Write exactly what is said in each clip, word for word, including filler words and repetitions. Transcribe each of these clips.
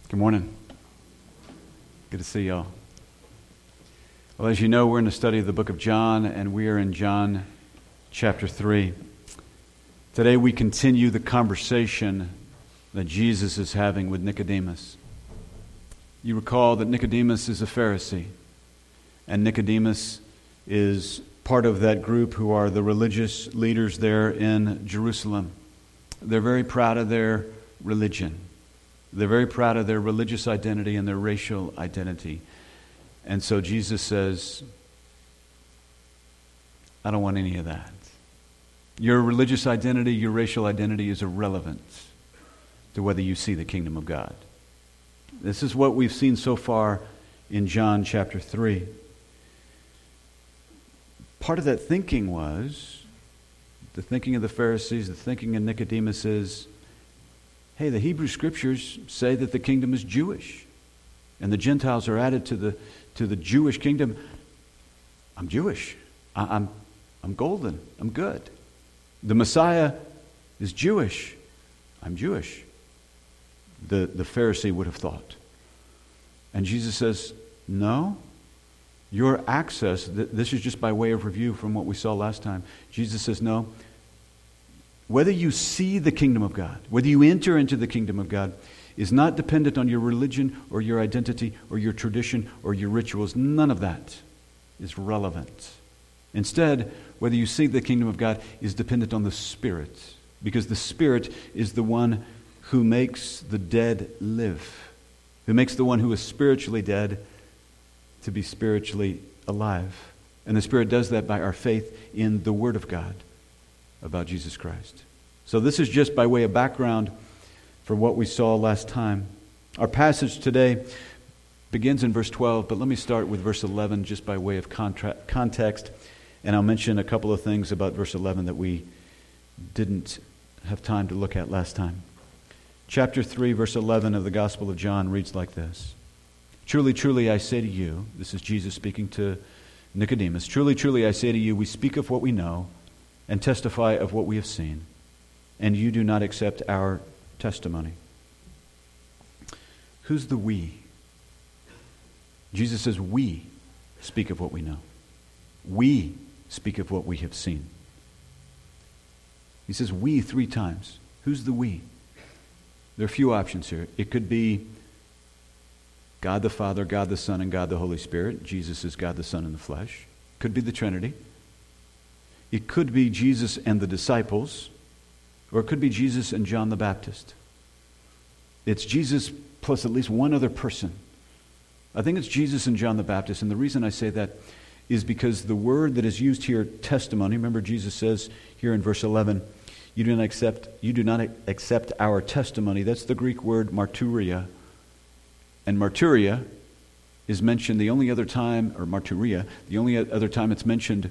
Good morning. Good to see y'all. Well, as you know, we're in the study of the book of John, and we are in John chapter three. Today we continue the conversation that Jesus is having with Nicodemus. You recall that Nicodemus is a Pharisee, and Nicodemus is part of that group who are the religious leaders there in Jerusalem. They're very proud of their religion. They're very proud of their religious identity and their racial identity. And so Jesus says, I don't want any of that. Your religious identity, your racial identity is irrelevant to whether you see the kingdom of God. This is what we've seen so far in John chapter three. Part of that thinking was, the thinking of the Pharisees, the thinking of Nicodemus is, hey, the Hebrew Scriptures say that the kingdom is Jewish, and the Gentiles are added to the to the Jewish kingdom. I'm Jewish. I, I'm I'm golden. I'm good. The Messiah is Jewish. I'm Jewish. The the Pharisee would have thought, and Jesus says, no. Your access. Th- this is just by way of review from what we saw last time. Jesus says, no. Whether you see the kingdom of God, whether you enter into the kingdom of God, is not dependent on your religion or your identity or your tradition or your rituals. None of that is relevant. Instead, whether you see the kingdom of God is dependent on the Spirit, because the Spirit is the one who makes the dead live, who makes the one who is spiritually dead to be spiritually alive. And the Spirit does that by our faith in the Word of God about Jesus Christ. So this is just by way of background for what we saw last time. Our passage today begins in verse twelve, but let me start with verse eleven just by way of contra- context, and I'll mention a couple of things about verse eleven that we didn't have time to look at last time. Chapter three, verse eleven of the Gospel of John reads like this. Truly, truly, I say to you, this is Jesus speaking to Nicodemus, truly, truly, I say to you, we speak of what we know and testify of what we have seen, and you do not accept our testimony. Who's the we? Jesus says we speak of what we know. We speak of what we have seen. He says we three times. Who's the we? There are a few options here. It could be God the Father, God the Son, and God the Holy Spirit. Jesus is God the Son in the flesh. Could be the Trinity. It could be Jesus and the disciples, or it could be Jesus and John the Baptist. It's Jesus plus at least one other person. I think it's Jesus and John the Baptist, and the reason I say that is because the word that is used here, testimony, remember Jesus says here in verse eleven, you do not accept, you do not accept our testimony. That's the Greek word marturia. And marturia is mentioned the only other time, or marturia, the only other time it's mentioned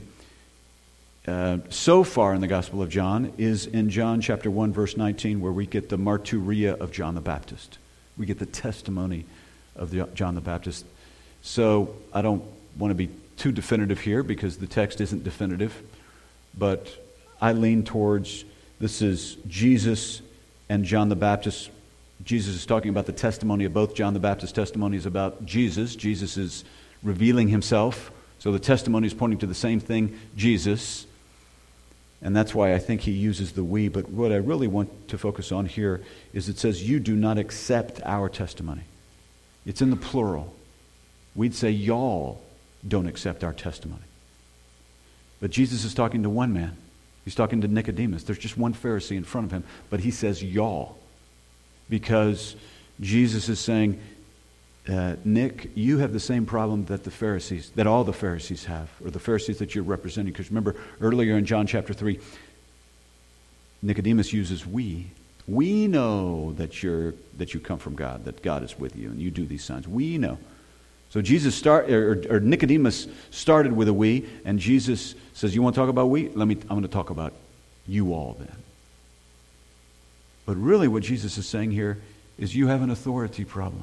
Uh, so far in the Gospel of John is in John chapter one, verse nineteen, where we get the martyria of John the Baptist. We get the testimony of the, John the Baptist. So I don't want to be too definitive here because the text isn't definitive, but I lean towards this is Jesus and John the Baptist. Jesus is talking about the testimony of both. John the Baptist's testimony is about Jesus. Jesus is revealing himself. So the testimony is pointing to the same thing, Jesus. And that's why I think he uses the we. But what I really want to focus on here is it says, you do not accept our testimony. It's in the plural. We'd say, y'all don't accept our testimony. But Jesus is talking to one man. He's talking to Nicodemus. There's just one Pharisee in front of him. But he says, y'all. Because Jesus is saying, Uh, Nick, you have the same problem that the Pharisees, that all the Pharisees have, or the Pharisees that you're representing. Because remember, earlier in John chapter three, Nicodemus uses we. We know that you're that you come from God, that God is with you, and you do these signs. We know. So Jesus start, or, or Nicodemus started with a we, and Jesus says, "You want to talk about we? Let me. I'm going to talk about you all then." But really, what Jesus is saying here is, you have an authority problem.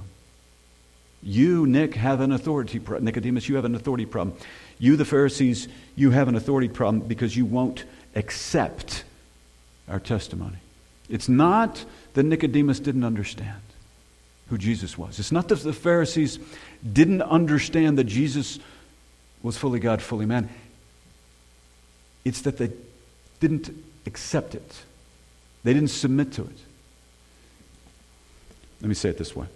You, Nick, have an authority problem. Nicodemus, you have an authority problem. You, the Pharisees, you have an authority problem because you won't accept our testimony. It's not that Nicodemus didn't understand. who Jesus was. It's not that the Pharisees didn't understand that Jesus was fully God, fully man. It's that they didn't accept it. They didn't submit to it. Let me say it this way.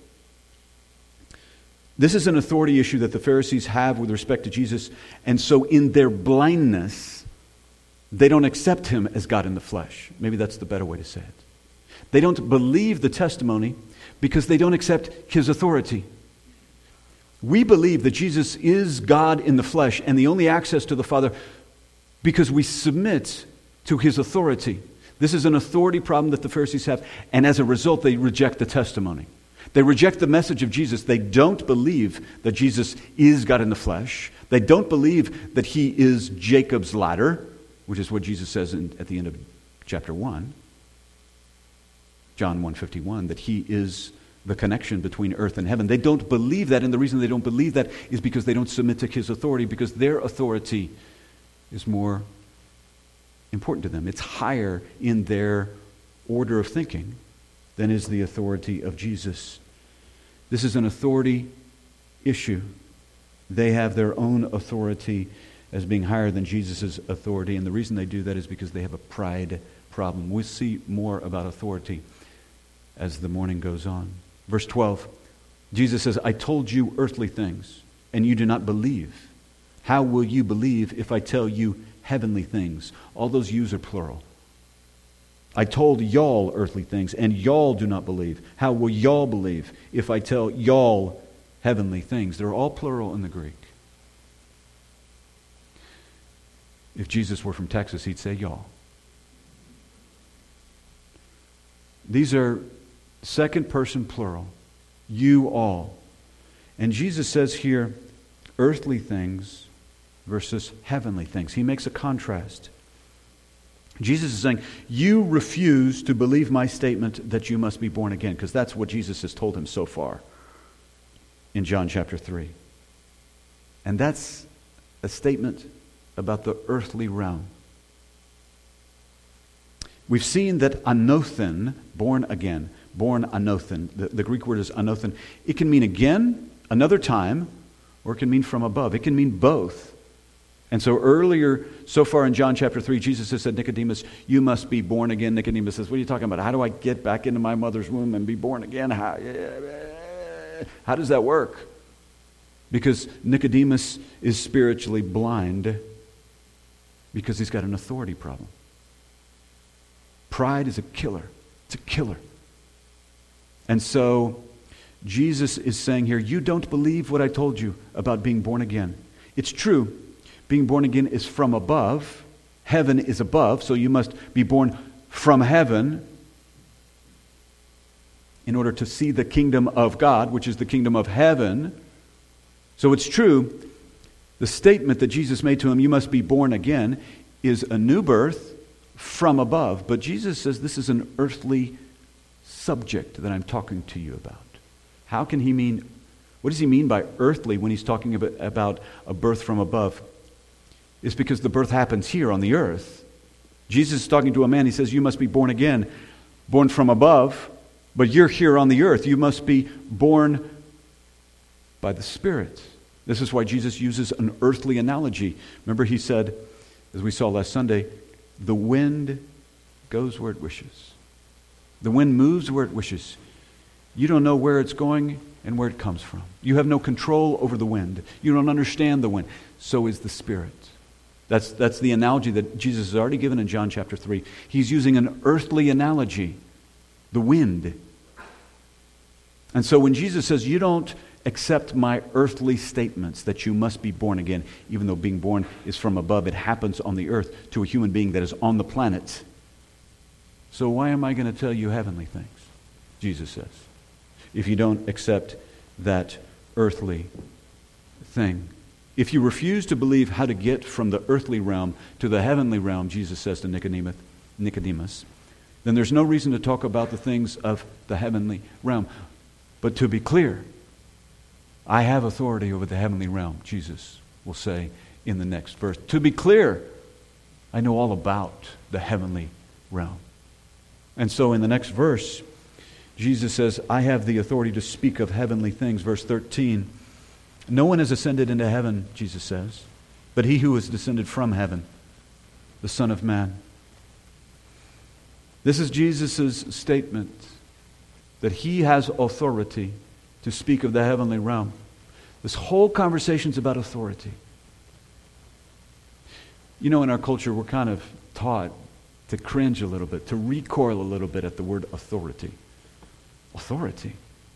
This is an authority issue that the Pharisees have with respect to Jesus, and so in their blindness, they don't accept him as God in the flesh. Maybe that's the better way to say it. They don't believe the testimony because they don't accept his authority. We believe that Jesus is God in the flesh and the only access to the Father because we submit to his authority. This is an authority problem that the Pharisees have, and as a result, they reject the testimony. They reject the message of Jesus. They don't believe that Jesus is God in the flesh. They don't believe that he is Jacob's ladder, which is what Jesus says in, at the end of chapter one, John one fifty-one, that he is the connection between earth and heaven. They don't believe that, and the reason they don't believe that is because they don't submit to his authority, because their authority is more important to them. It's higher in their order of thinking than is the authority of Jesus. This is an authority issue. They have their own authority as being higher than Jesus' authority, and the reason they do that is because they have a pride problem. We'll see more about authority as the morning goes on. Verse twelve, Jesus says, I told you earthly things, and you do not believe. How will you believe if I tell you heavenly things? All those yous are plural. I told y'all earthly things, and y'all do not believe. How will y'all believe if I tell y'all heavenly things? They're all plural in the Greek. If Jesus were from Texas, he'd say y'all. These are second person plural. You all. And Jesus says here, earthly things versus heavenly things. He makes a contrast. Jesus is saying, you refuse to believe my statement that you must be born again, because that's what Jesus has told him so far in John chapter three. And that's a statement about the earthly realm. We've seen that anothen, born again, born anothen, the, the Greek word is anothen. It can mean again, another time, or it can mean from above. It can mean both. And so earlier, so far in John chapter three, Jesus has said, Nicodemus, you must be born again. Nicodemus says, what are you talking about? How do I get back into my mother's womb and be born again? How, how does that work? Because Nicodemus is spiritually blind because he's got an authority problem. Pride is a killer. It's a killer. And so Jesus is saying here, you don't believe what I told you about being born again. It's true. Being born again is from above. Heaven is above, so you must be born from heaven in order to see the kingdom of God, which is the kingdom of heaven. So it's true. The statement that Jesus made to him, you must be born again, is a new birth from above. But Jesus says this is an earthly subject that I'm talking to you about. How can he mean, what does he mean by earthly when he's talking about, about a birth from above? It's because the birth happens here on the earth. Jesus is talking to a man. He says, you must be born again, born from above, but you're here on the earth. You must be born by the Spirit. This is why Jesus uses an earthly analogy. Remember he said, as we saw last Sunday, the wind goes where it wishes. The wind moves where it wishes. You don't know where it's going and where it comes from. You have no control over the wind. You don't understand the wind. So is the Spirit. That's, that's the analogy that Jesus has already given in John chapter three. He's using an earthly analogy, the wind. And so when Jesus says, you don't accept my earthly statements that you must be born again, even though being born is from above, it happens on the earth to a human being that is on the planet. So why am I going to tell you heavenly things? Jesus says, if you don't accept that earthly thing. If you refuse to believe how to get from the earthly realm to the heavenly realm, Jesus says to Nicodemus, Nicodemus, then there's no reason to talk about the things of the heavenly realm. But to be clear, I have authority over the heavenly realm, Jesus will say in the next verse. To be clear, I know all about the heavenly realm. And so in the next verse, Jesus says, I have the authority to speak of heavenly things. Verse thirteen, no one has ascended into heaven, Jesus says, but he who has descended from heaven, the Son of Man. This is Jesus' statement that he has authority to speak of the heavenly realm. This whole conversation is about authority. You know, in our culture, we're kind of taught to cringe a little bit, to recoil a little bit at the word authority. Authority.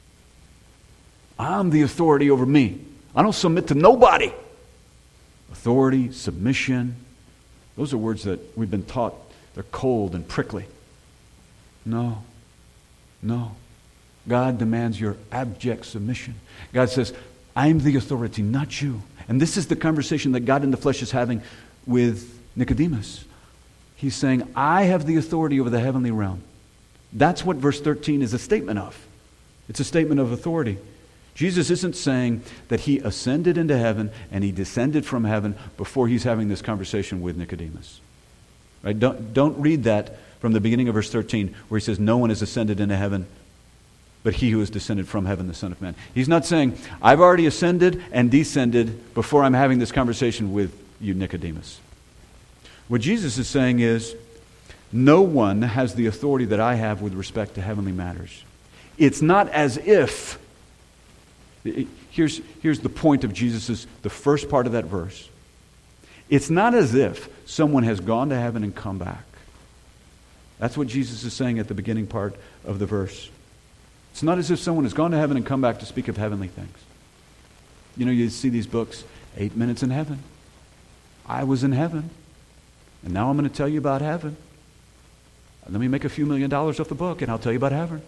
I'm the authority over me. I don't submit to nobody. Authority, submission, those are words that we've been taught. They're cold and prickly. No. No. God demands your abject submission. God says, I'm the authority, not you. And this is the conversation that God in the flesh is having with Nicodemus. He's saying, I have the authority over the heavenly realm. That's what verse thirteen is a statement of. It's a statement of authority. Jesus isn't saying that he ascended into heaven and he descended from heaven before he's having this conversation with Nicodemus. Right? Don't, don't read that from the beginning of verse thirteen where he says, no one has ascended into heaven but he who has descended from heaven, the Son of Man. He's not saying, I've already ascended and descended before I'm having this conversation with you, Nicodemus. What Jesus is saying is, no one has the authority that I have with respect to heavenly matters. It's not as if, here's, here's the point of Jesus' the first part of that verse. It's not as if someone has gone to heaven and come back. That's what Jesus is saying at the beginning part of the verse. It's not as if someone has gone to heaven and come back to speak of heavenly things. You know, you see these books, Eight Minutes in Heaven. I was in heaven, and now I'm going to tell you about heaven. Let me make a few million dollars off the book, and I'll tell you about heaven.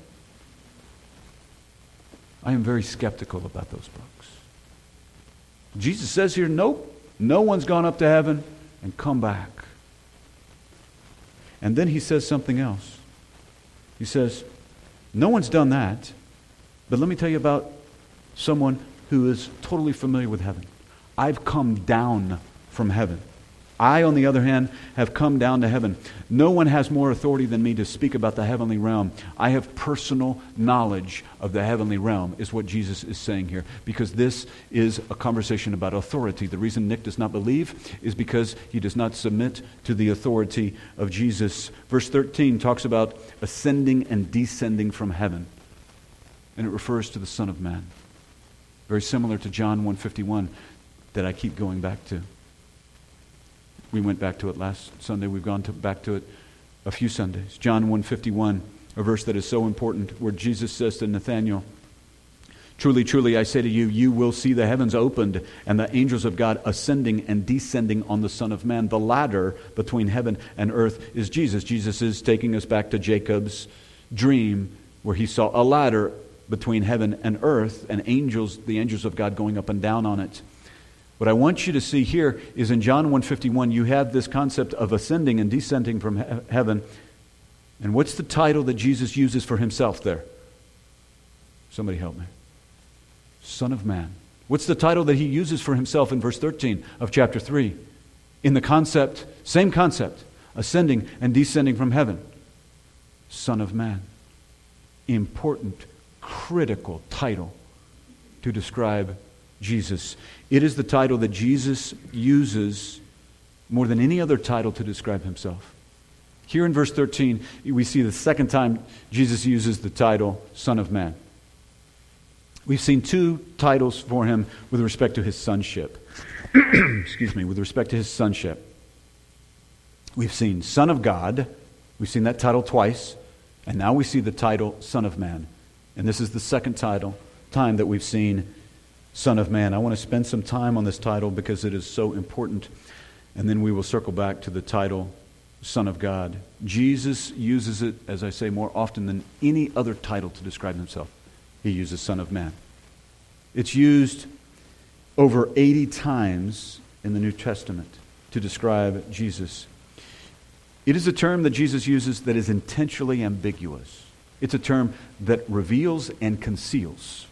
I am very skeptical about those books. Jesus says here, nope, no one's gone up to heaven and come back. And then he says something else. He says, no one's done that, but let me tell you about someone who is totally familiar with heaven. I've come down from heaven. I, on the other hand, have come down to heaven. No one has more authority than me to speak about the heavenly realm. I have personal knowledge of the heavenly realm, is what Jesus is saying here, because this is a conversation about authority. The reason Nick does not believe is because he does not submit to the authority of Jesus. Verse thirteen talks about ascending and descending from heaven, and it refers to the Son of Man. Very similar to John one fifty-one that I keep going back to. We went back to it last Sunday. We've gone to, back to it a few Sundays. John one fifty-one, a verse that is so important, where Jesus says to Nathanael, truly, truly, I say to you, you will see the heavens opened and the angels of God ascending and descending on the Son of Man. The ladder between heaven and earth is Jesus. Jesus is taking us back to Jacob's dream, where he saw a ladder between heaven and earth, and angels, the angels of God going up and down on it. What I want you to see here is in John one fifty-one, you have this concept of ascending and descending from he- heaven. And what's the title that Jesus uses for himself there? Somebody help me. Son of Man. What's the title that he uses for himself in verse thirteen of chapter three? In the concept, same concept, ascending and descending from heaven. Son of Man. Important, critical title to describe Jesus. It is the title that Jesus uses more than any other title to describe himself. Here in verse thirteen, we see the second time Jesus uses the title Son of Man. We've seen two titles for him with respect to his sonship. Excuse me, with respect to his sonship. We've seen Son of God. We've seen that title twice. And now we see the title Son of Man. And this is the second title, time that we've seen Son of Man. I want to spend some time on this title because it is so important. And then we will circle back to the title Son of God. Jesus uses it, as I say, more often than any other title to describe himself. He uses Son of Man. It's used over eighty times in the New Testament to describe Jesus. It is a term that Jesus uses that is intentionally ambiguous. It's a term that reveals and conceals.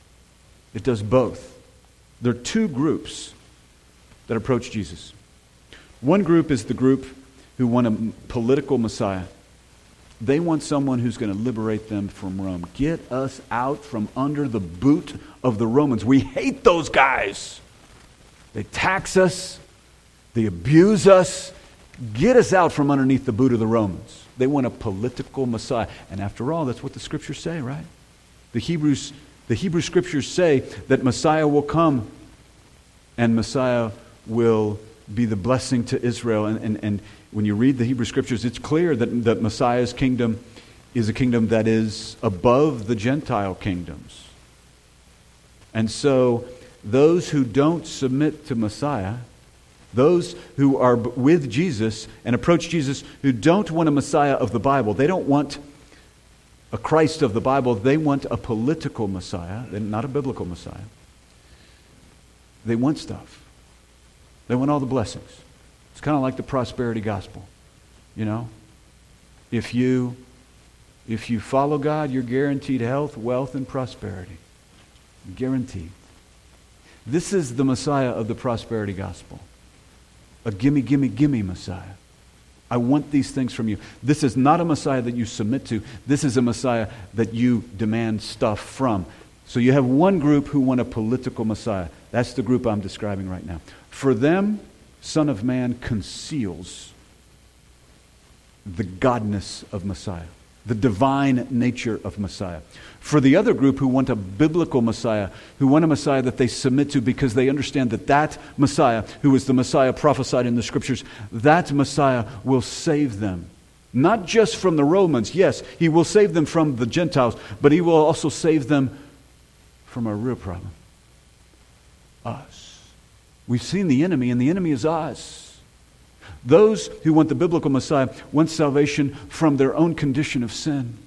It does both. There are two groups that approach Jesus. One group is the group who want a political Messiah. They want someone who's going to liberate them from Rome. Get us out from under the boot of the Romans. We hate those guys. They tax us. They abuse us. Get us out from underneath the boot of the Romans. They want a political Messiah. And after all, that's what the Scriptures say, right? The Hebrews, the Hebrew Scriptures say that Messiah will come and Messiah will be the blessing to Israel. And, and, and when you read the Hebrew Scriptures, it's clear that, that Messiah's kingdom is a kingdom that is above the Gentile kingdoms. And so those who don't submit to Messiah, those who are with Jesus and approach Jesus, who don't want a Messiah of the Bible, they don't want a Christ of the Bible, they want a political Messiah, not a biblical Messiah. They want stuff. They want all the blessings. It's kind of like the prosperity gospel. You know, if you if you follow God, you're guaranteed health, wealth, and prosperity. Guaranteed. This is the Messiah of the prosperity gospel. A gimme, gimme, gimme Messiah. I want these things from you. This is not a Messiah that you submit to. This is a Messiah that you demand stuff from. So you have one group who want a political Messiah. That's the group I'm describing right now. For them, Son of Man conceals the godness of Messiah, the divine nature of Messiah. For the other group who want a biblical Messiah, who want a Messiah that they submit to because they understand that that Messiah, who is the Messiah prophesied in the Scriptures, that Messiah will save them. Not just from the Romans. Yes, he will save them from the Gentiles, but he will also save them from a real problem. Us. We've seen the enemy, and the enemy is us. Those who want the biblical Messiah want salvation from their own condition of sin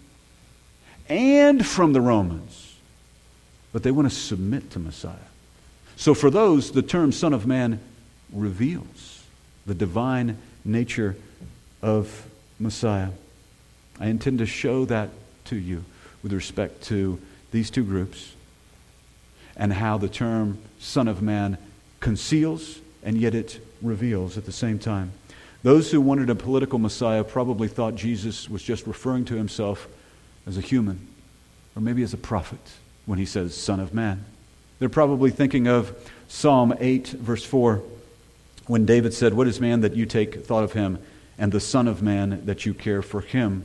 and from the Romans. But they want to submit to Messiah. So for those, the term Son of Man reveals the divine nature of Messiah. I intend to show that to you with respect to these two groups and how the term Son of Man conceals and yet it reveals at the same time. Those who wanted a political Messiah probably thought Jesus was just referring to himself as a human or maybe as a prophet when he says Son of Man. They're probably thinking of Psalm eight verse four when David said, "What is man that you take thought of him, and the Son of Man that you care for him?"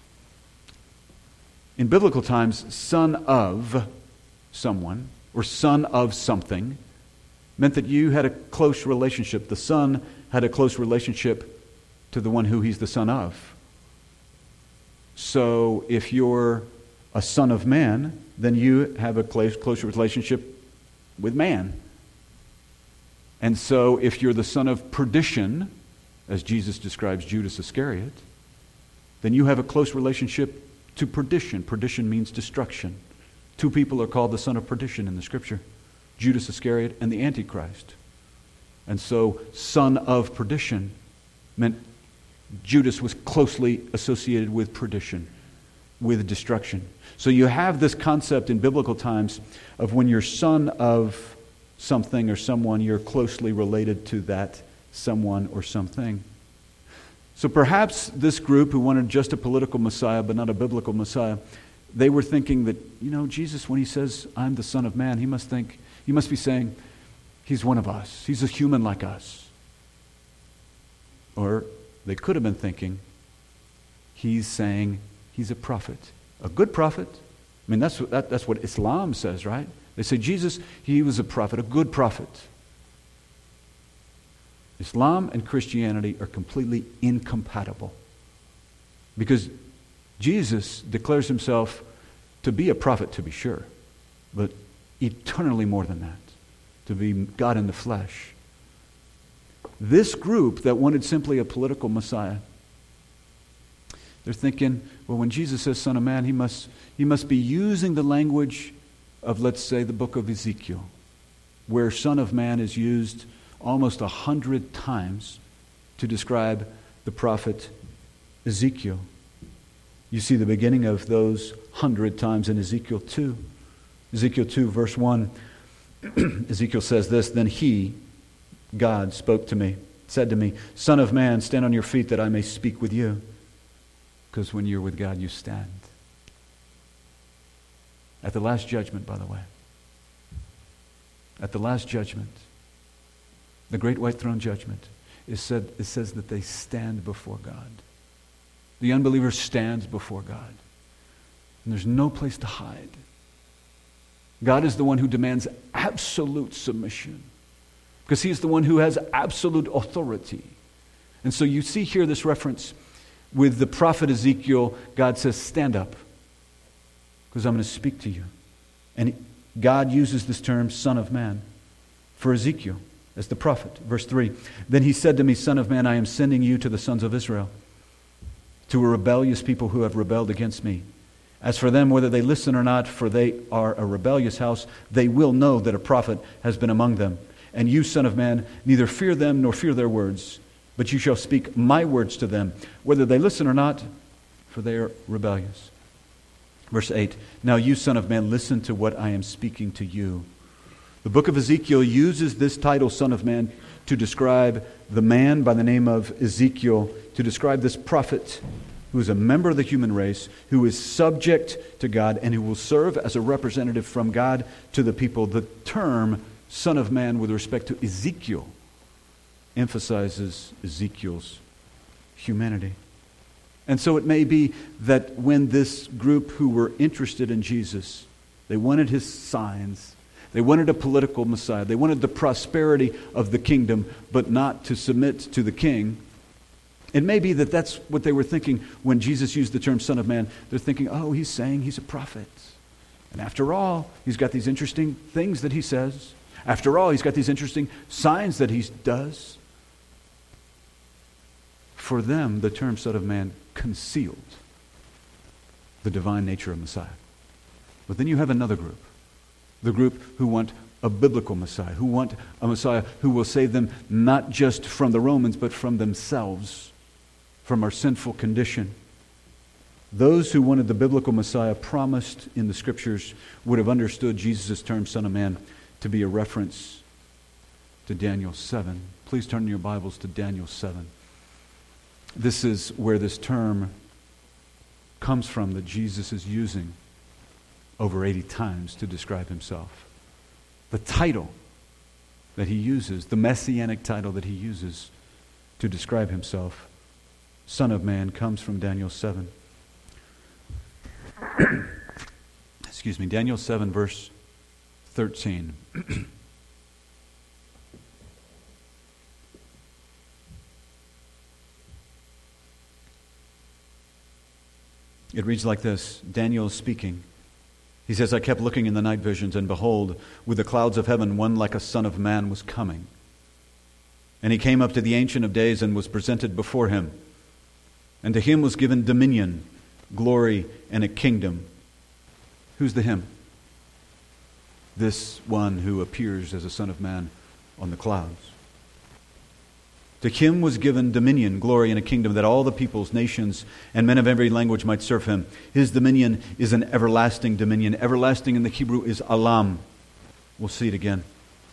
In biblical times, son of someone or son of something meant that you had a close relationship. The son had a close relationship to the one who he's the son of. So if you're a son of man, then you have a close, closer relationship with man. And so if you're the son of perdition, as Jesus describes Judas Iscariot, then you have a close relationship to perdition. Perdition means destruction. Two people are called the son of perdition in the Scripture. Judas Iscariot and the Antichrist. And so, son of perdition meant Judas was closely associated with perdition, with destruction. So you have this concept in biblical times of when you're son of something or someone, you're closely related to that someone or something. So perhaps this group who wanted just a political Messiah but not a biblical Messiah, they were thinking that, you know, Jesus, when he says, "I'm the Son of Man," he must think, he must be saying, he's one of us. He's a human like us. Or they could have been thinking, he's saying he's a prophet. A good prophet. I mean, that's what, that, that's what Islam says, right? They say Jesus, he was a prophet, a good prophet. Islam and Christianity are completely incompatible. Because Jesus declares himself to be a prophet, to be sure, but eternally more than that, to be God in the flesh. This group that wanted simply a political Messiah, they're thinking, well, when Jesus says Son of Man, he must, he must be using the language of, let's say, the book of Ezekiel, where Son of Man is used almost a hundred times to describe the prophet Ezekiel. You see the beginning of those hundred times in Ezekiel two. Ezekiel two, verse one, Ezekiel says this, "Then he, God, spoke to me, said to me, Son of man, stand on your feet that I may speak with you." Because when you're with God, you stand. At the last judgment, by the way. At the last judgment, the great white throne judgment, it, said, it says that they stand before God. The unbeliever stands before God. And there's no place to hide. God is the one who demands absolute submission. Because He is the one who has absolute authority. And so you see here this reference with the prophet Ezekiel. God says, stand up, because I'm going to speak to you. And God uses this term, Son of Man, for Ezekiel as the prophet. Verse three, then He said to me, Son of man, I am sending you to the sons of Israel, to a rebellious people who have rebelled against me. As for them, whether they listen or not, for they are a rebellious house, they will know that a prophet has been among them. And you, Son of man, neither fear them nor fear their words, but you shall speak my words to them, whether they listen or not, for they are rebellious. Verse eight, now you, Son of man, listen to what I am speaking to you. The book of Ezekiel uses this title, Son of Man, to describe the man by the name of Ezekiel, to describe this prophet who is a member of the human race, who is subject to God, and who will serve as a representative from God to the people. The term Son of Man with respect to Ezekiel emphasizes Ezekiel's humanity. And so it may be that when this group who were interested in Jesus, they wanted His signs, they wanted a political Messiah, they wanted the prosperity of the kingdom, but not to submit to the king. It may be that that's what they were thinking when Jesus used the term Son of Man. They're thinking, oh, He's saying He's a prophet. And after all, He's got these interesting things that He says. After all, He's got these interesting signs that He does. For them, the term Son of Man concealed the divine nature of Messiah. But then you have another group. The group who want a biblical Messiah, who want a Messiah who will save them not just from the Romans, but from themselves, from our sinful condition. Those who wanted the biblical Messiah promised in the Scriptures would have understood Jesus' term, Son of Man, to be a reference to Daniel seven. Please turn your Bibles to Daniel seven. This is where this term comes from that Jesus is using over eighty times to describe Himself. The title that He uses, the messianic title that He uses to describe Himself, Son of Man, comes from Daniel seven. Excuse me, Daniel seven, verse thirteen. It reads like this. Daniel is speaking. He says, I kept looking in the night visions, and behold, with the clouds of heaven, one like a son of man was coming. And he came up to the Ancient of Days and was presented before him. And to him was given dominion, glory, and a kingdom. Who's the him? This one who appears as a son of man on the clouds. To him was given dominion, glory, and a kingdom, that all the peoples, nations, and men of every language might serve him. His dominion is an everlasting dominion. Everlasting in the Hebrew is alam. We'll see it again.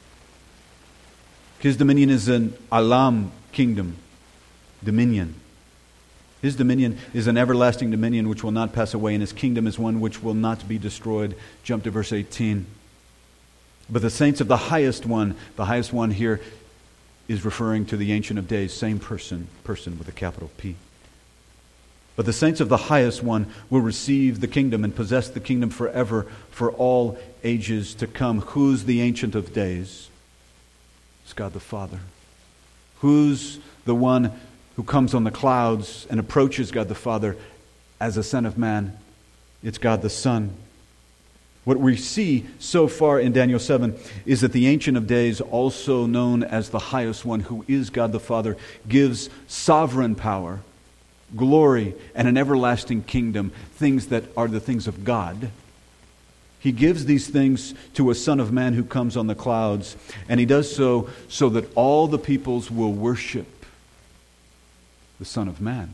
His dominion is an alam kingdom. Dominion. His dominion is an everlasting dominion which will not pass away, and His kingdom is one which will not be destroyed. Jump to verse eighteen. But the saints of the highest one, the highest one here is referring to the Ancient of Days, same person, person with a capital P. But the saints of the highest one will receive the kingdom and possess the kingdom forever, for all ages to come. Who's the Ancient of Days? It's God the Father. Who's the one who comes on the clouds and approaches God the Father as a Son of Man? It's God the Son. What we see so far in Daniel seven is that the Ancient of Days, also known as the Highest One, who is God the Father, gives sovereign power, glory, and an everlasting kingdom, things that are the things of God. He gives these things to a Son of Man who comes on the clouds, and He does so so that all the peoples will worship the Son of Man.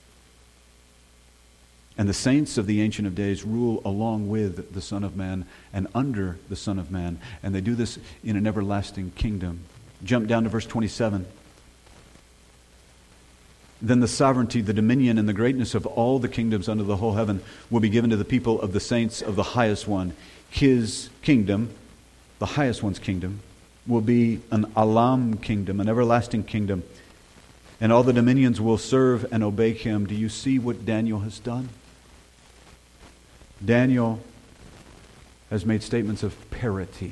And the saints of the Ancient of Days rule along with the Son of Man and under the Son of Man. And they do this in an everlasting kingdom. Jump down to verse twenty-seven. then the sovereignty, the dominion, and the greatness of all the kingdoms under the whole heaven will be given to the people of the saints of the highest one. His kingdom, the highest one's kingdom, will be an Olam kingdom, an everlasting kingdom, and all the dominions will serve and obey him. Do you see what Daniel has done? Daniel has made statements of parity,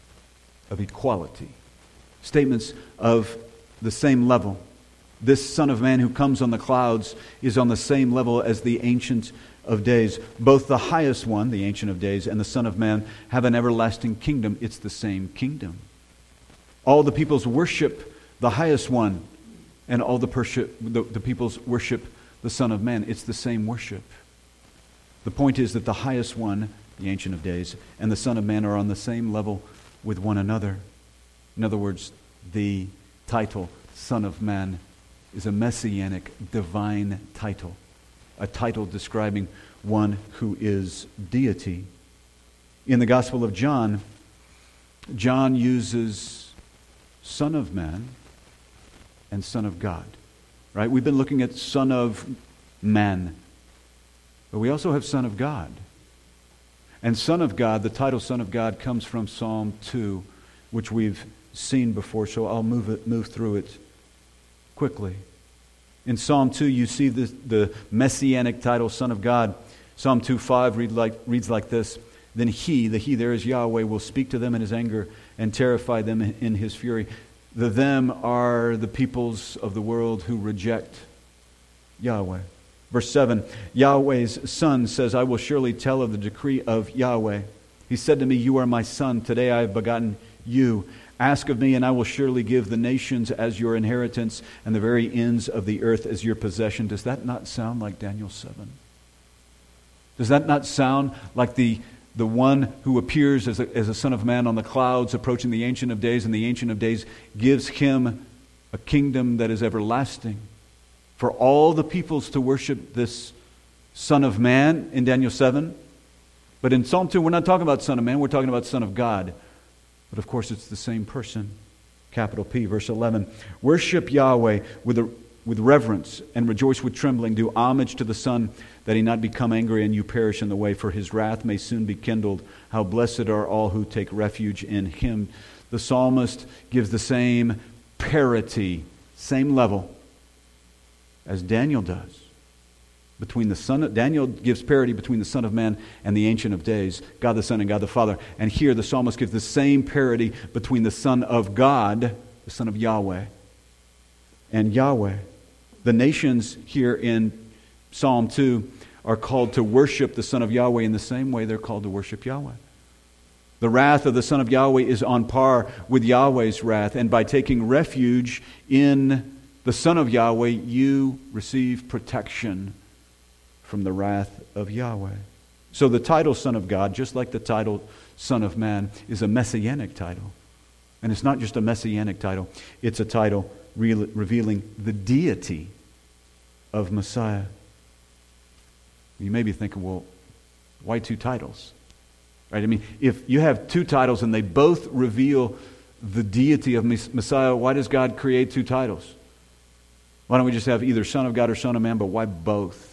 of equality, statements of the same level. This Son of Man who comes on the clouds is on the same level as the Ancient of Days. Both the highest one, the Ancient of Days, and the Son of Man have an everlasting kingdom. It's the same kingdom. All the peoples worship the highest one, and all the, pership, the, the peoples worship the Son of Man. It's the same worship. The point is that the highest one, the Ancient of Days, and the Son of Man are on the same level with one another. In other words, the title Son of Man is a messianic, divine title, a title describing one who is deity. In the Gospel of John, John uses Son of Man and Son of God. Right? We've been looking at Son of Man, but we also have Son of God. And Son of God, the title Son of God, comes from Psalm two, which we've seen before, so I'll move it, move through it quickly. In Psalm two, you see the, the messianic title, Son of God. Psalm two five read like, reads like this: Then he, the he there is Yahweh, will speak to them in his anger and terrify them in, in his fury. The them are the peoples of the world who reject Yahweh. Verse seven, Yahweh's Son says, I will surely tell of the decree of Yahweh. He said to me, you are my son. Today I have begotten you. Ask of me, and I will surely give the nations as your inheritance and the very ends of the earth as your possession. Does that not sound like Daniel seven? Does that not sound like the, the one who appears as a, as a Son of Man on the clouds approaching the Ancient of Days, and the Ancient of Days gives him a kingdom that is everlasting for all the peoples to worship this Son of Man in Daniel seven? But in Psalm two, we're not talking about Son of Man, we're talking about Son of God. But of course, it's the same person. Capital P, verse eleven. Worship Yahweh with, a, with reverence and rejoice with trembling. Do homage to the Son, that he not become angry and you perish in the way, for his wrath may soon be kindled. How blessed are all who take refuge in him. The psalmist gives the same parity, same level as Daniel does. Between the Son of, Daniel gives parity between the Son of Man and the Ancient of Days, God the Son and God the Father. And here the psalmist gives the same parity between the Son of God, the Son of Yahweh, and Yahweh. The nations here in Psalm two are called to worship the Son of Yahweh in the same way they're called to worship Yahweh. The wrath of the Son of Yahweh is on par with Yahweh's wrath, and by taking refuge in the Son of Yahweh, you receive protection from the wrath of Yahweh. So the title Son of God, just like the title Son of Man, is a messianic title. And it's not just a messianic title, it's a title re- revealing the deity of Messiah. You may be thinking, well, why two titles? Right? I mean, if you have two titles and they both reveal the deity of Messiah, why does God create two titles? Why don't we just have either Son of God or Son of Man, but why both?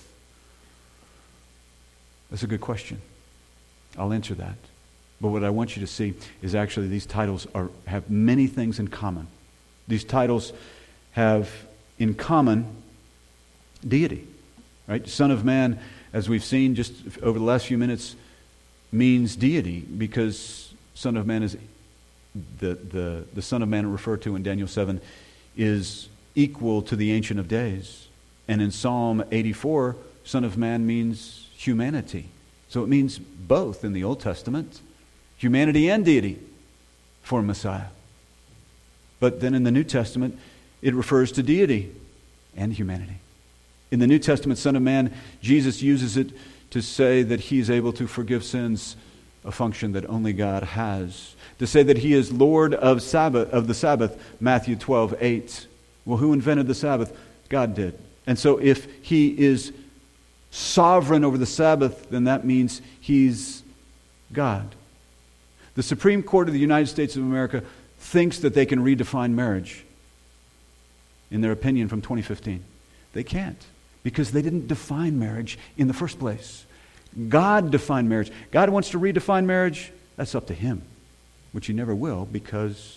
That's a good question. I'll answer that. But what I want you to see is actually these titles are have many things in common. These titles have in common deity. Right? Son of Man, as we've seen just over the last few minutes, means deity because Son of Man is the, the, the Son of Man referred to in Daniel seven is equal to the Ancient of Days. And in Psalm eighty-four, Son of Man means humanity. So it means both in the Old Testament, humanity and deity for Messiah. But then in the New Testament, it refers to deity and humanity. In the New Testament, Son of Man, Jesus uses it to say that he is able to forgive sins, a function that only God has. To say that he is Lord of Sabbath of the Sabbath, Matthew twelve eight. Well, who invented the Sabbath? God did. And so if he is sovereign over the Sabbath, then that means he's God. The Supreme Court of the United States of America thinks that they can redefine marriage in their opinion from twenty fifteen. They can't, because they didn't define marriage in the first place. God defined marriage. God wants to redefine marriage. That's up to him, which he never will, because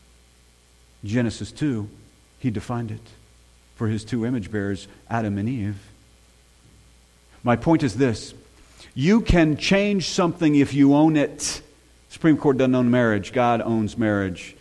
Genesis two, he defined it for his two image bearers, Adam and Eve. My point is this: you can change something if you own it. Supreme Court doesn't own marriage. God owns marriage.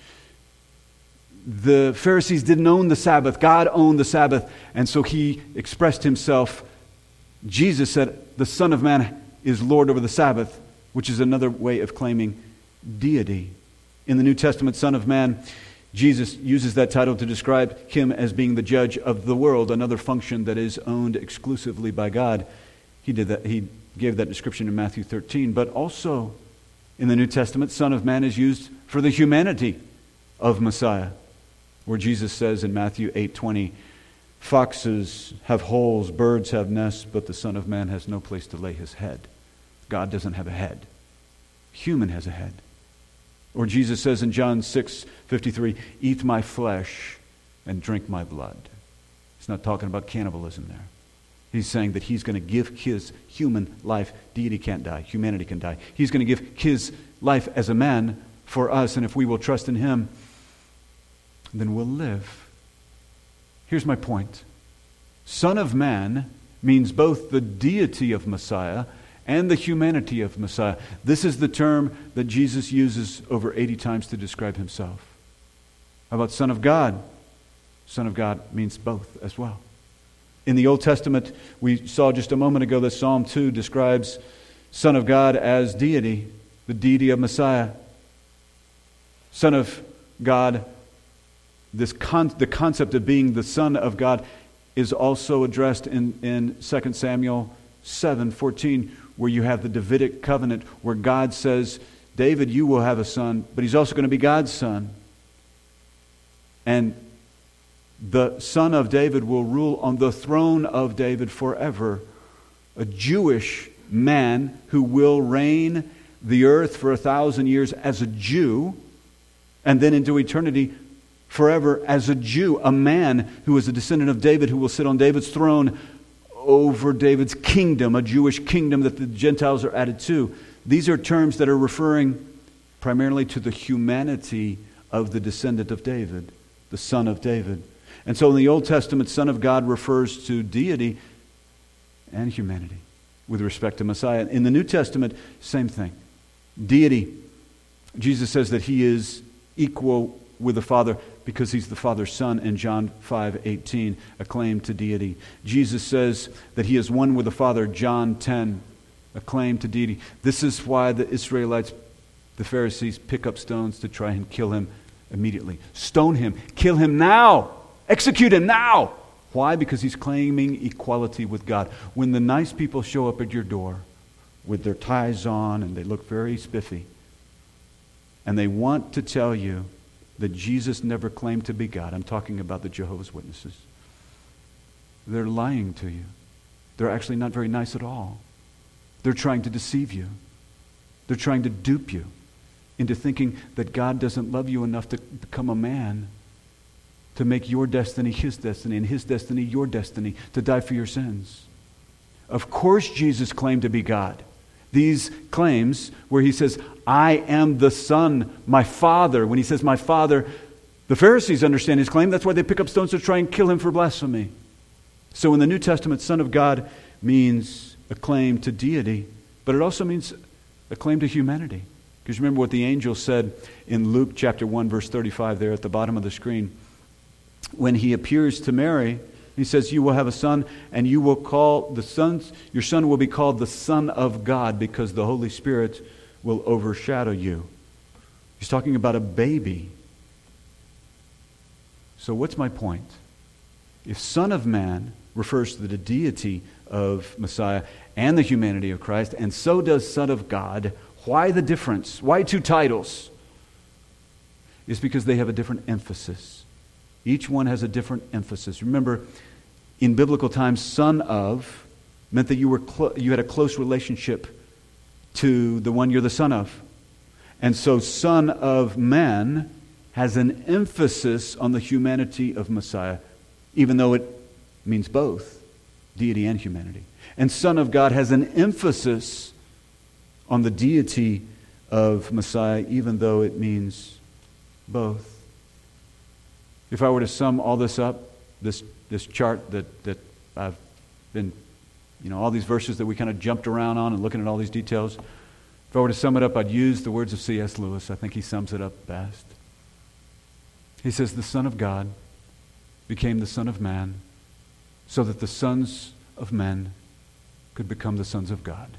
The Pharisees didn't own the Sabbath. God owned the Sabbath. And so he expressed himself. Jesus said, the Son of Man is Lord over the Sabbath, which is another way of claiming deity. In the New Testament, Son of Man, Jesus uses that title to describe him as being the judge of the world, another function that is owned exclusively by God. He did that. He gave that description in Matthew thirteen. But also in the New Testament, Son of Man is used for the humanity of Messiah, where Jesus says in Matthew eight twenty, foxes have holes, birds have nests, but the Son of Man has no place to lay his head. God doesn't have a head. Human has a head. Or Jesus says in John six fifty-three, eat my flesh and drink my blood. He's not talking about cannibalism there. He's saying that he's going to give his human life. Deity can't die. Humanity can die. He's going to give his life as a man for us, and if we will trust in him, then we'll live. Here's my point. Son of Man means both the deity of Messiah and the humanity of Messiah. This is the term that Jesus uses over eighty times to describe himself. How about Son of God? Son of God means both as well. In the Old Testament, we saw just a moment ago that Psalm two describes Son of God as deity, the deity of Messiah. Son of God, this con- the concept of being the Son of God is also addressed in, in Second Samuel seven fourteen, where you have the Davidic covenant, where God says, David, you will have a son, but he's also going to be God's son. And the son of David will rule on the throne of David forever. A Jewish man who will reign the earth for a thousand years as a Jew, and then into eternity forever as a Jew. A man who is a descendant of David, who will sit on David's throne over David's kingdom, a Jewish kingdom that the Gentiles are added to. These are terms that are referring primarily to the humanity of the descendant of David, the son of David. And so in the Old Testament, Son of God refers to deity and humanity with respect to Messiah. In the New Testament, same thing. Deity. Jesus says that he is equal with the Father because he's the Father's Son in John five eighteen, a claim to deity. Jesus says that he is one with the Father, John ten, a claim to deity. This is why the Israelites, the Pharisees, pick up stones to try and kill him immediately. Stone him. Kill him now. Execute him now. Why? Because he's claiming equality with God. When the nice people show up at your door with their ties on and they look very spiffy, and they want to tell you that Jesus never claimed to be God, I'm talking about the Jehovah's Witnesses, they're lying to you. They're actually not very nice at all. They're trying to deceive you. They're trying to dupe you into thinking that God doesn't love you enough to become a man, to make your destiny his destiny, and his destiny your destiny, to die for your sins. Of course Jesus claimed to be God. These claims where he says, I am the Son, my Father. When he says, my Father, the Pharisees understand his claim. That's why they pick up stones to try and kill him for blasphemy. So in the New Testament, Son of God means a claim to deity, but it also means a claim to humanity. Because remember what the angel said in Luke chapter one, verse thirty-five there at the bottom of the screen. When he appears to Mary, he says, you will have a son, and you will call the sons, your son will be called the Son of God, because the Holy Spirit will overshadow you. He's talking about a baby. So what's my point? If Son of Man refers to the deity of Messiah and the humanity of Christ, and so does Son of God, why the difference? Why two titles? It's because they have a different emphasis. Each one has a different emphasis. Remember, in biblical times, son of meant that you were clo- you had a close relationship to the one you're the son of. And so Son of Man has an emphasis on the humanity of Messiah, even though it means both deity and humanity. And Son of God has an emphasis on the deity of Messiah, even though it means both. If I were to sum all this up, this this chart that, that I've been, you know, all these verses that we kind of jumped around on and looking at all these details, if I were to sum it up, I'd use the words of C S Lewis. I think he sums it up best. He says, the Son of God became the Son of Man so that the sons of men could become the sons of God.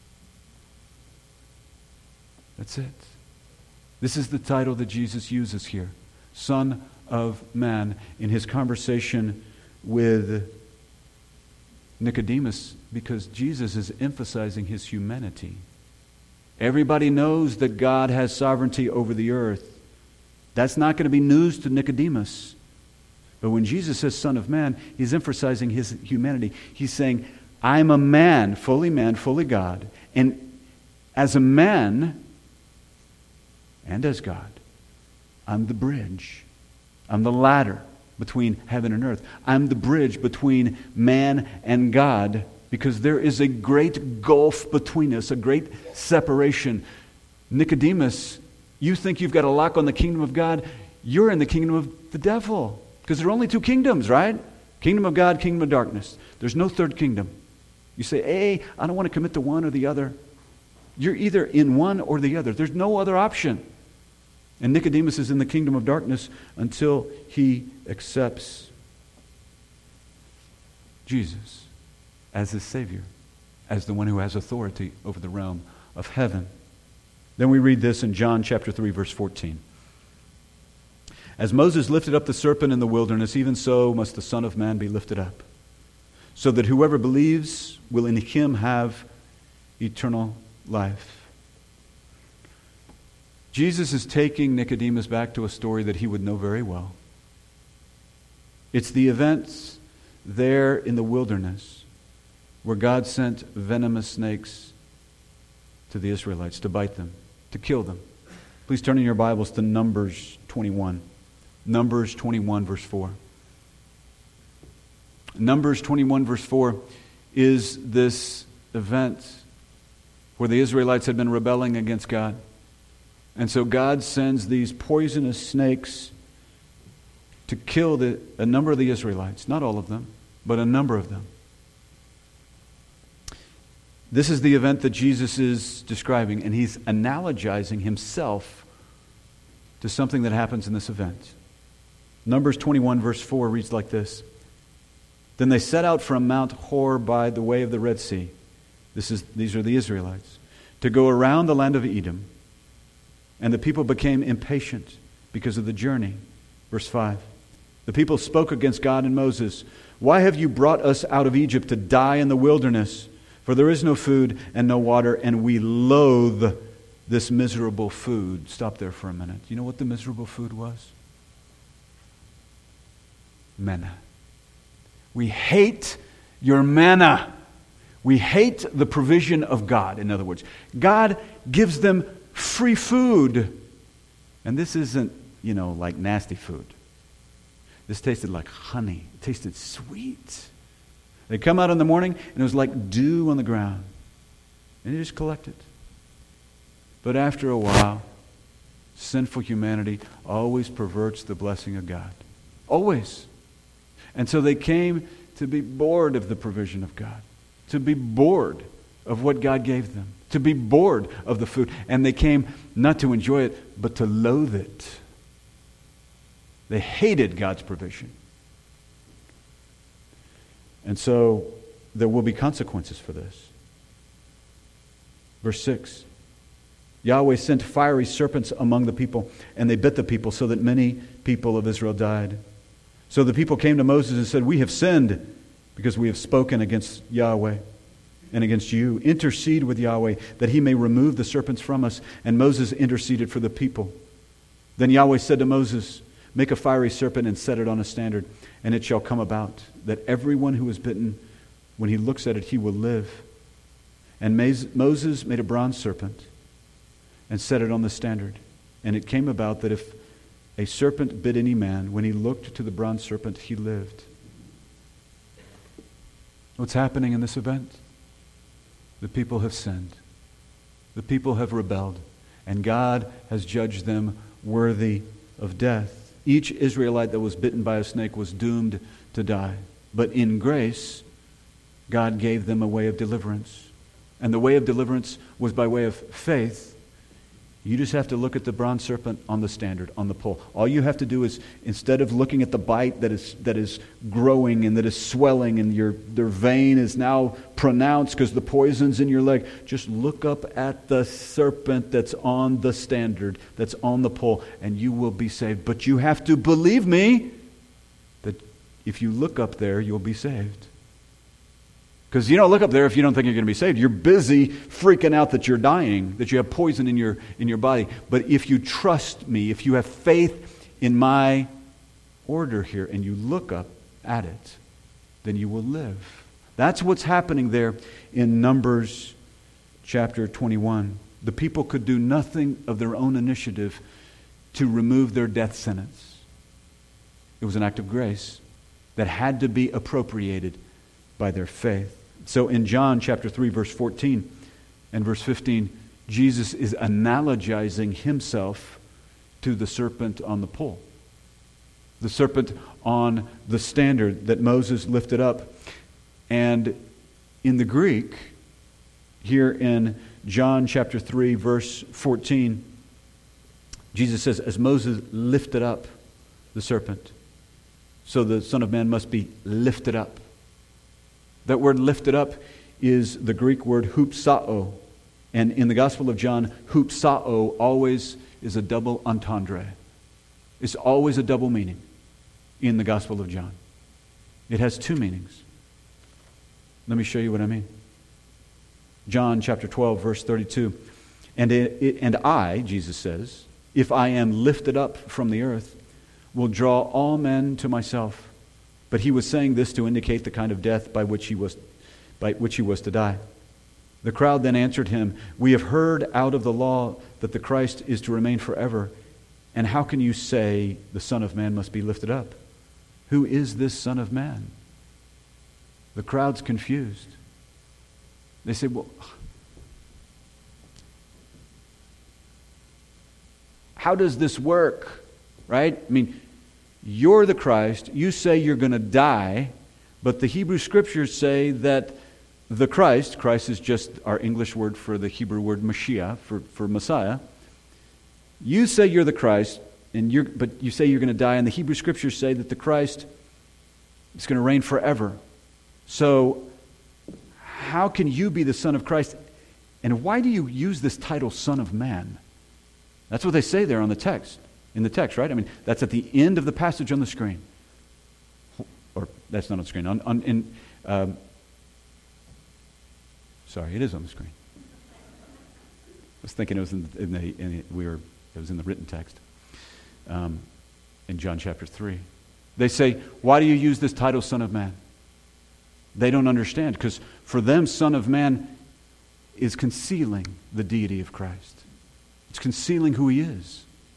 That's it. This is the title that Jesus uses here. Son of Man, in his conversation with Nicodemus, because Jesus is emphasizing his humanity. Everybody knows that God has sovereignty over the earth. That's not going to be news to Nicodemus. But when Jesus says Son of Man, he's emphasizing his humanity. He's saying, I'm a man, fully man, fully God. And as a man and as God, I'm the bridge. I'm the ladder between heaven and earth. I'm the bridge between man and God, because there is a great gulf between us, a great separation. Nicodemus, you think you've got a lock on the kingdom of God? You're in the kingdom of the devil. Because there are only two kingdoms, right? Kingdom of God, kingdom of darkness. There's no third kingdom. You say, hey, I don't want to commit to one or the other. You're either in one or the other. There's no other option. And Nicodemus is in the kingdom of darkness until he accepts Jesus as his Savior, as the one who has authority over the realm of heaven. Then we read this in John chapter three, verse fourteen. As Moses lifted up the serpent in the wilderness, even so must the Son of Man be lifted up, so that whoever believes will in him have eternal life. Jesus is taking Nicodemus back to a story that he would know very well. It's the events there in the wilderness where God sent venomous snakes to the Israelites to bite them, to kill them. Please turn in your Bibles to Numbers twenty-one. Numbers twenty-one, verse four. Numbers twenty-one, verse four is this event where the Israelites had been rebelling against God. And so God sends these poisonous snakes to kill the, a number of the Israelites. Not all of them, but a number of them. This is the event that Jesus is describing, and he's analogizing himself to something that happens in this event. Numbers twenty-one, verse four reads like this. Then they set out from Mount Hor by the way of the Red Sea. This is, these are the Israelites. To go around the land of Edom. And the people became impatient because of the journey. Verse five. The people spoke against God and Moses. Why have you brought us out of Egypt to die in the wilderness? For there is no food and no water, and we loathe this miserable food. Stop there for a minute. You know what the miserable food was? Manna. We hate your manna. We hate the provision of God, in other words. God gives them free food. And this isn't, you know, like nasty food. This tasted like honey. It tasted sweet. They come out in the morning, and it was like dew on the ground. And you just collect it. But after a while, sinful humanity always perverts the blessing of God. Always. And so they came to be bored of the provision of God. To be bored of what God gave them. To be bored of the food. And they came not to enjoy it, but to loathe it. They hated God's provision. And so there will be consequences for this. Verse six. Yahweh sent fiery serpents among the people, and they bit the people, so that many people of Israel died. So the people came to Moses and said, we have sinned because we have spoken against Yahweh and against you. Intercede with Yahweh that he may remove the serpents from us. And Moses interceded for the people. Then Yahweh said to Moses, make a fiery serpent and set it on a standard, and it shall come about that everyone who is bitten, when he looks at it, he will live. And Moses made a bronze serpent and set it on the standard. And it came about that if a serpent bit any man, when he looked to the bronze serpent, he lived. What's happening in this event? The people have sinned. The people have rebelled. And God has judged them worthy of death. Each Israelite that was bitten by a snake was doomed to die. But in grace, God gave them a way of deliverance. And the way of deliverance was by way of faith. You just have to look at the bronze serpent on the standard, on the pole. All you have to do is, instead of looking at the bite that is that is growing and that is swelling and your their vein is now pronounced because the poison's in your leg, just look up at the serpent that's on the standard, that's on the pole, and you will be saved. But you have to believe me that if you look up there, you'll be saved. Because you don't look up there if you don't think you're going to be saved. You're busy freaking out that you're dying, that you have poison in your in your body. But if you trust me, if you have faith in my order here, and you look up at it, then you will live. That's what's happening there in Numbers chapter twenty-one. The people could do nothing of their own initiative to remove their death sentence. It was an act of grace that had to be appropriated by their faith. So in John chapter three, verse fourteen and verse fifteen, Jesus is analogizing himself to the serpent on the pole. The serpent on the standard that Moses lifted up. And in the Greek, here in John chapter three, verse fourteen, Jesus says, as Moses lifted up the serpent, so the Son of Man must be lifted up. That word lifted up is the Greek word hupsao. And in the Gospel of John, hupsao always is a double entendre. It's always a double meaning in the Gospel of John. It has two meanings. Let me show you what I mean. John chapter twelve, verse thirty-two. And, it, it, and I, Jesus says, if I am lifted up from the earth, will draw all men to myself. But he was saying this to indicate the kind of death by which he was, by which he was to die. The crowd then answered him, we have heard out of the law that the Christ is to remain forever. And how can you say the Son of Man must be lifted up? Who is this Son of Man? The crowd's confused. They say, well, how does this work? Right? I mean, you're the Christ. You say you're going to die, but the Hebrew Scriptures say that the Christ, Christ is just our English word for the Hebrew word Mashiach, for, for Messiah. You say you're the Christ, and you're, but you say you're going to die, and the Hebrew Scriptures say that the Christ is going to reign forever. So, how can you be the Son of Christ? And why do you use this title, Son of Man? That's what they say there on the text. In the text, right? I mean, that's at the end of the passage on the screen. Or, that's not on the screen. On, on, in, um, sorry, it is on the screen. I was thinking it was in, in the, in the we were it was in the written text. Um, in John chapter three. They say, why do you use this title, Son of Man? They don't understand, because for them, Son of Man is concealing the deity of Christ. It's concealing who he is.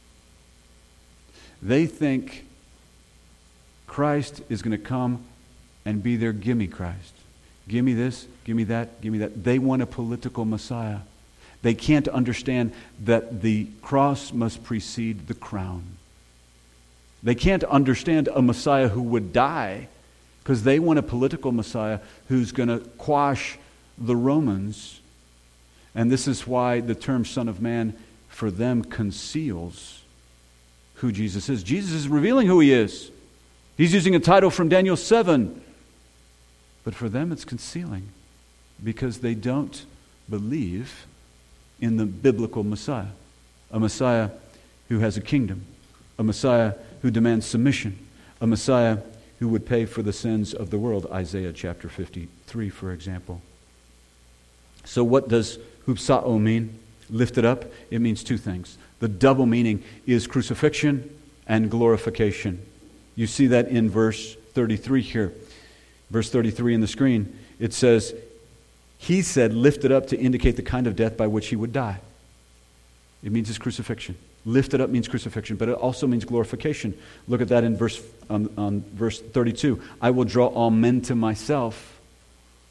They think Christ is going to come and be their gimme Christ. Give me this, give me that, give me that. They want a political Messiah. They can't understand that the cross must precede the crown. They can't understand a Messiah who would die, because they want a political Messiah who's going to quash the Romans. And this is why the term Son of Man for them conceals who Jesus is. Jesus is revealing who he is. He's using a title from Daniel seven. But for them it's concealing, because they don't believe in the biblical Messiah. A Messiah who has a kingdom. A Messiah who demands submission. A Messiah who would pay for the sins of the world. Isaiah chapter fifty-three, for example. So what does hupsao mean? Lifted up? It means two things. The double meaning is crucifixion and glorification. You see that in verse thirty-three here. Verse thirty-three in the screen. It says, he said, lifted up to indicate the kind of death by which he would die. It means his crucifixion. Lifted up means crucifixion, but it also means glorification. Look at that in verse on, on verse thirty-two. I will draw all men to myself.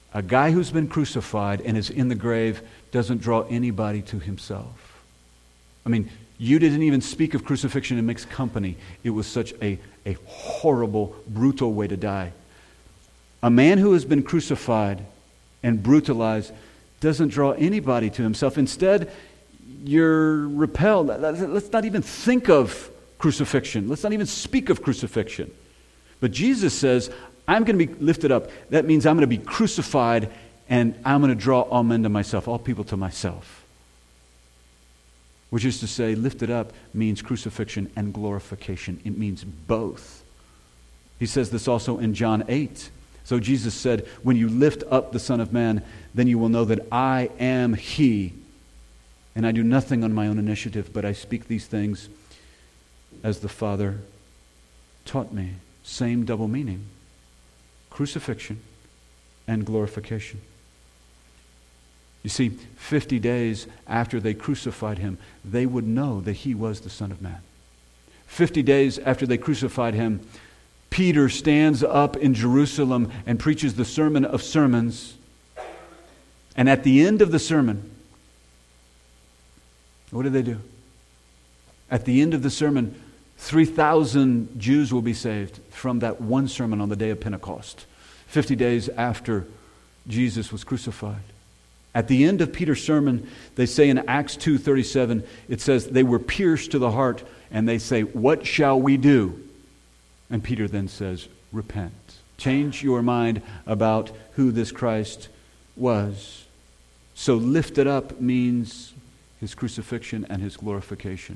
A guy who's been crucified and is in the grave doesn't draw anybody to himself. I mean, you didn't even speak of crucifixion in mixed company. It was such a, a horrible, brutal way to die. A man who has been crucified and brutalized doesn't draw anybody to himself. Instead, you're repelled. Let's not even think of crucifixion. Let's not even speak of crucifixion. But Jesus says, I'm going to be lifted up. That means I'm going to be crucified and I'm going to draw all men to myself, all people to myself. Which is to say, lifted up means crucifixion and glorification. It means both. He says this also in John eight. So Jesus said, when you lift up the Son of Man, then you will know that I am He. And I do nothing on my own initiative, but I speak these things as the Father taught me. Same double meaning. Crucifixion and glorification. You see, fifty days after they crucified Him, they would know that He was the Son of Man. Fifty days after they crucified Him, Peter stands up in Jerusalem and preaches the sermon of sermons. And at the end of the sermon, what do they do? At the end of the sermon, three thousand Jews will be saved from that one sermon on the day of Pentecost, fifty days after Jesus was crucified. At the end of Peter's sermon, they say in Acts two thirty-seven, it says, they were pierced to the heart, and they say, what shall we do? And Peter then says, repent. Change your mind about who this Christ was. So lifted up means His crucifixion and His glorification.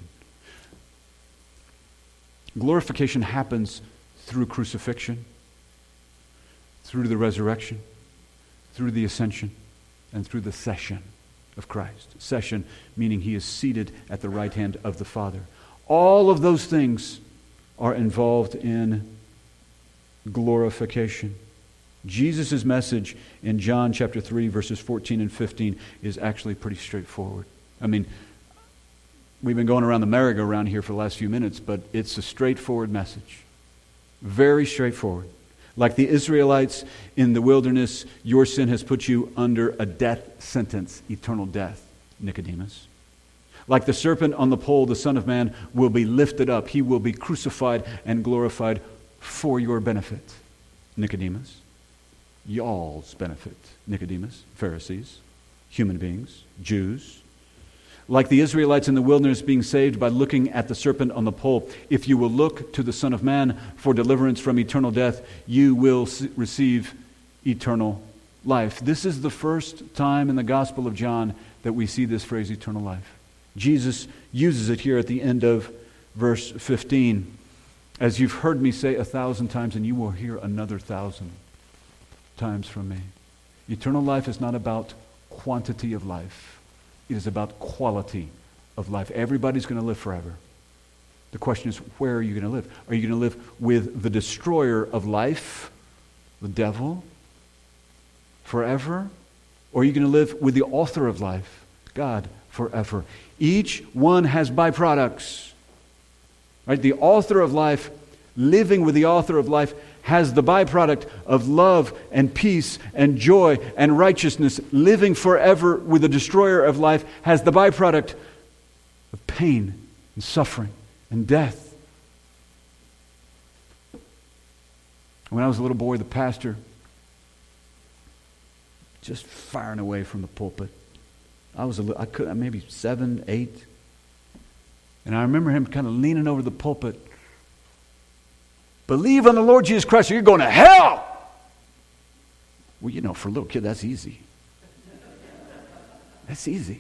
Glorification happens through crucifixion, through the resurrection, through the ascension, and through the session of Christ. Session meaning He is seated at the right hand of the Father. All of those things are involved in glorification. Jesus' message in John chapter three, verses fourteen and fifteen is actually pretty straightforward. I mean, we've been going around the merry-go-round here for the last few minutes, but it's a straightforward message. Very straightforward. Like the Israelites in the wilderness, your sin has put you under a death sentence, eternal death, Nicodemus. Like the serpent on the pole, the Son of Man will be lifted up. He will be crucified and glorified for your benefit, Nicodemus. Y'all's benefit, Nicodemus, Pharisees, human beings, Jews. Like the Israelites in the wilderness being saved by looking at the serpent on the pole, if you will look to the Son of Man for deliverance from eternal death, you will receive eternal life. This is the first time in the Gospel of John that we see this phrase, eternal life. Jesus uses it here at the end of verse fifteen. As you've heard me say a thousand times, and you will hear another thousand times from me. Eternal life is not about quantity of life. It is about quality of life. Everybody's going to live forever. The question is, where are you going to live? Are you going to live with the destroyer of life, the devil, forever? Or are you going to live with the author of life, God, forever? Each one has byproducts. Right? The author of life, living with the author of life, has the byproduct of love and peace and joy and righteousness. Living forever with the destroyer of life has the byproduct of pain and suffering and death. When I was a little boy, the pastor, just firing away from the pulpit. I was a little, I could maybe seven, eight, and I remember him kind of leaning over the pulpit. Believe on the Lord Jesus Christ or you're going to hell. Well, you know, for a little kid, that's easy. That's easy.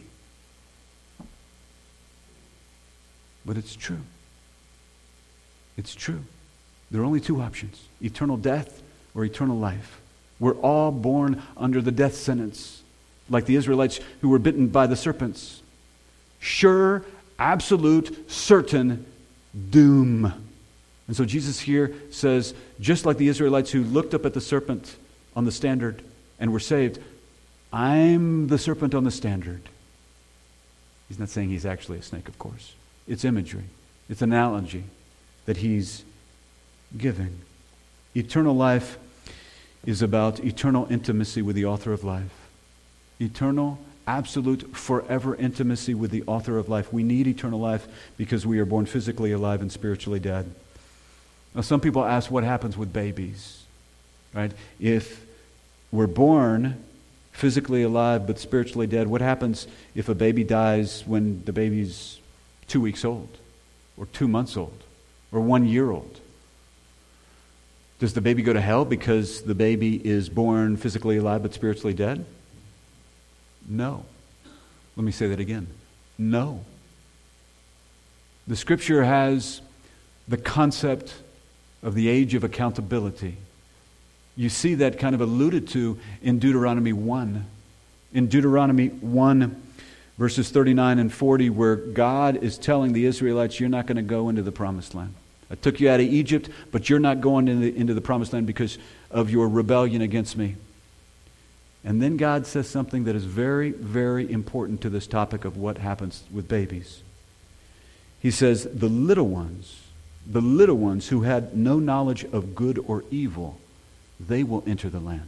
But it's true. It's true. There are only two options, eternal death or eternal life. We're all born under the death sentence, like the Israelites who were bitten by the serpents. Sure, absolute, certain doom. And so Jesus here says, just like the Israelites who looked up at the serpent on the standard and were saved, I'm the serpent on the standard. He's not saying he's actually a snake, of course. It's imagery. It's analogy that he's giving. Eternal life is about eternal intimacy with the author of life. Eternal, absolute, forever intimacy with the author of life. We need eternal life because we are born physically alive and spiritually dead. Now, some people ask what happens with babies, right? If we're born physically alive but spiritually dead, what happens if a baby dies when the baby's two weeks old or two months old or one year old? Does the baby go to hell because the baby is born physically alive but spiritually dead? No. Let me say that again. No. The Scripture has the concept of the age of accountability. You see that kind of alluded to in Deuteronomy one. In Deuteronomy one, verses thirty-nine and forty, where God is telling the Israelites, you're not going to go into the promised land. I took you out of Egypt, but you're not going into the, into the promised land because of your rebellion against me. And then God says something that is very, very important to this topic of what happens with babies. He says, the little ones, the little ones who had no knowledge of good or evil, they will enter the land.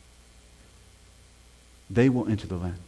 They will enter the land.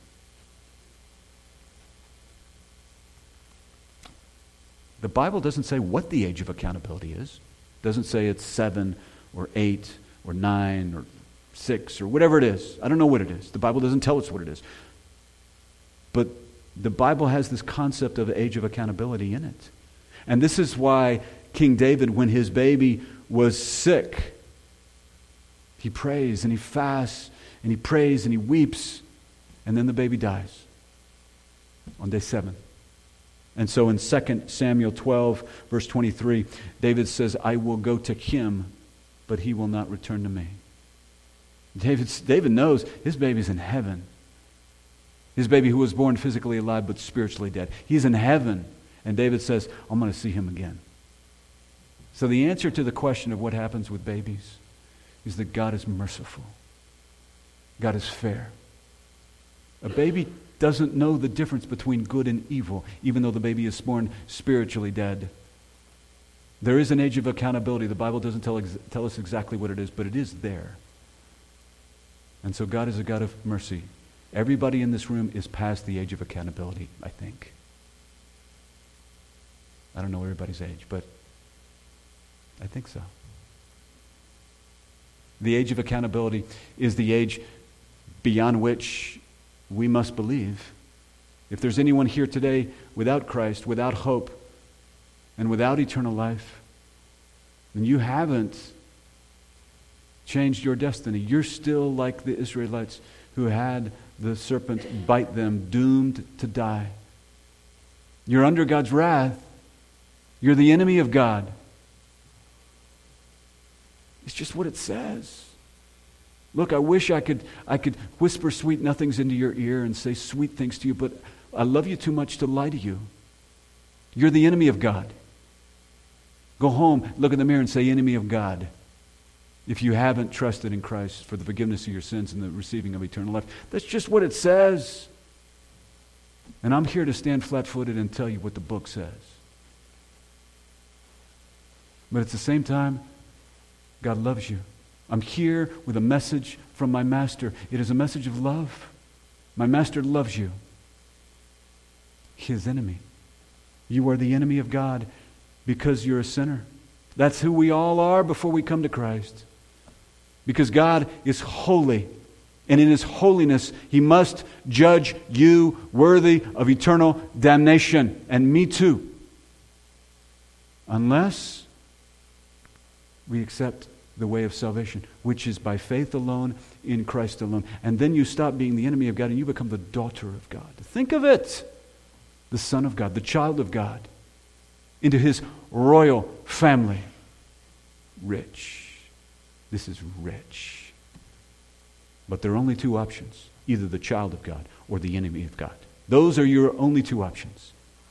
The Bible doesn't say what the age of accountability is. It doesn't say it's seven or eight or nine or six or whatever it is. I don't know what it is. The Bible doesn't tell us what it is. But the Bible has this concept of age of accountability in it. And this is why King David, when his baby was sick, he prays and he fasts and he prays and he weeps, and then the baby dies on day seven. And so in Second Samuel twelve, verse twenty-three, David says, I will go to him, but he will not return to me. David, David knows his baby's in heaven. His baby who was born physically alive but spiritually dead. He's in heaven. And David says, I'm going to see him again. So the answer to the question of what happens with babies is that God is merciful. God is fair. A baby doesn't know the difference between good and evil, even though the baby is born spiritually dead. There is an age of accountability. The Bible doesn't tell, ex- tell us exactly what it is, but it is there. And so God is a God of mercy. Everybody in this room is past the age of accountability, I think. I don't know everybody's age, but I think so. The age of accountability is the age beyond which we must believe. If there's anyone here today without Christ, without hope, and without eternal life, then you haven't changed your destiny. You're still like the Israelites who had the serpent bite them, doomed to die. You're under God's wrath. You're the enemy of God. It's just what it says. Look, I wish I could I could whisper sweet nothings into your ear and say sweet things to you, but I love you too much to lie to you. You're the enemy of God. Go home, look in the mirror and say, enemy of God. If you haven't trusted in Christ for the forgiveness of your sins and the receiving of eternal life. That's just what it says. And I'm here to stand flat-footed and tell you what the book says. But at the same time, God loves you. I'm here with a message from my Master. It is a message of love. My Master loves you. His enemy. You are the enemy of God because you're a sinner. That's who we all are before we come to Christ. Because God is holy. And in His holiness, He must judge you worthy of eternal damnation. And me too. Unless we accept the way of salvation, which is by faith alone, in Christ alone. And then you stop being the enemy of God and you become the daughter of God. Think of it. The Son of God, the child of God, into His royal family. Rich. This is rich. But there are only two options. Either the child of God or the enemy of God. Those are your only two options.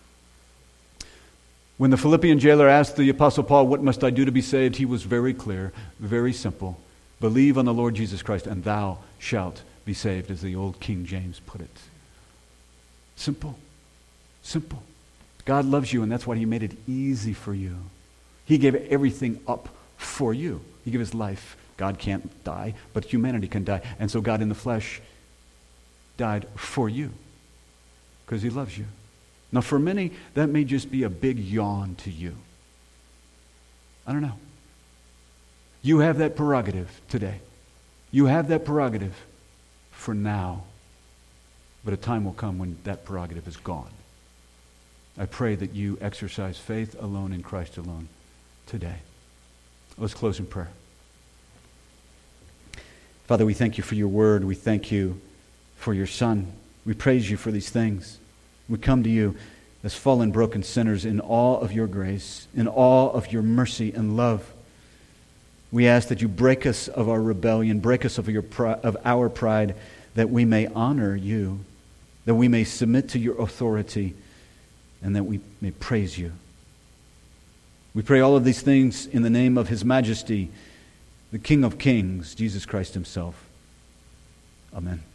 When the Philippian jailer asked the Apostle Paul, what must I do to be saved? He was very clear, very simple. Believe on the Lord Jesus Christ and thou shalt be saved, as the old King James put it. Simple. Simple. God loves you, and that's why He made it easy for you. He gave everything up for you. He gave His life God can't die, but humanity can die. And so God in the flesh died for you because he loves you. Now for many, that may just be a big yawn to you. I don't know. You have that prerogative today. You have that prerogative for now. But a time will come when that prerogative is gone. I pray that you exercise faith alone in Christ alone today. Let's close in prayer. Father, we thank you for your word. We thank you for your Son. We praise you for these things. We come to you as fallen, broken sinners in awe of your grace, in awe of your mercy and love. We ask that you break us of our rebellion, break us of, your pri- of our pride, that we may honor you, that we may submit to your authority, and that we may praise you. We pray all of these things in the name of His Majesty, the King of Kings, Jesus Christ himself. Amen.